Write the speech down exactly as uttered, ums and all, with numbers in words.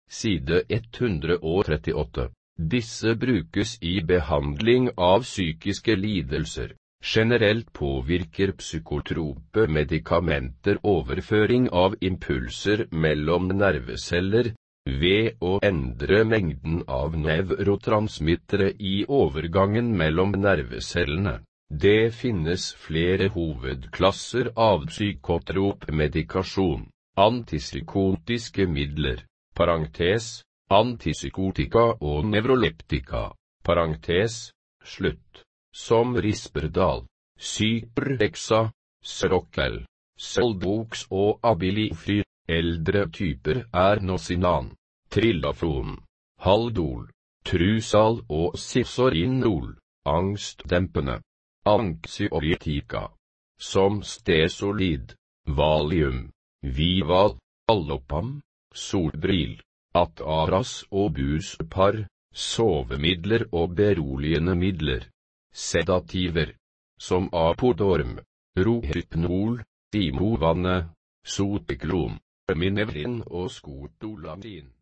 side ett hundre og trettiåtte. Disse brukes i behandling av psykiske lidelser. Generelt påvirker psykotrope medikamenter overføring av impulser mellom nerveceller, ved å endre mengden av nevrotransmittere i overgangen mellom nervecellene. Det finnes flere hovedklasser av psykotrop medikasjon. Antipsykotiske midler, parentes, antipsykotika og nevroleptika, parentes, slutt, som Risperdal, Cyprexa, Seroquel, Soldox og Abilify. Eldre typer er Nocinan, Trilafon, Haldol, Trusal og Cisorinol, angstdempende. Anxiolytika, som Stesolid, Valium, Vival, Allopam, Solbril, Ataras og Buspar, sovemidler og beroligende midler. Sedativer, som Apodorm, Rohypnol, Timovanne, Sotiklon, Minevrin og Skotolamin.